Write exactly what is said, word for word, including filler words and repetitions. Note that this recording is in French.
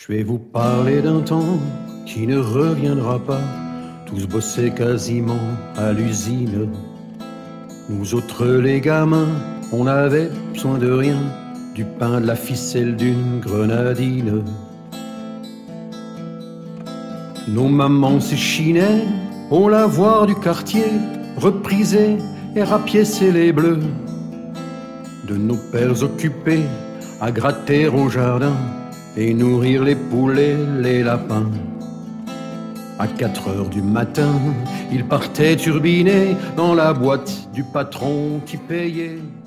Je vais vous parler d'un temps qui ne reviendra pas. Tous bossaient quasiment à l'usine. Nous autres les gamins, on avait besoin de rien, du pain, de la ficelle, d'une grenadine. Nos mamans s'échinaient au lavoir du quartier, reprisaient et rapiéçaient les bleus. De nos pères occupés à gratter au jardin et nourrir les poulets, les lapins. À quatre heures du matin, ils partaient turbiner dans la boîte du patron qui payait.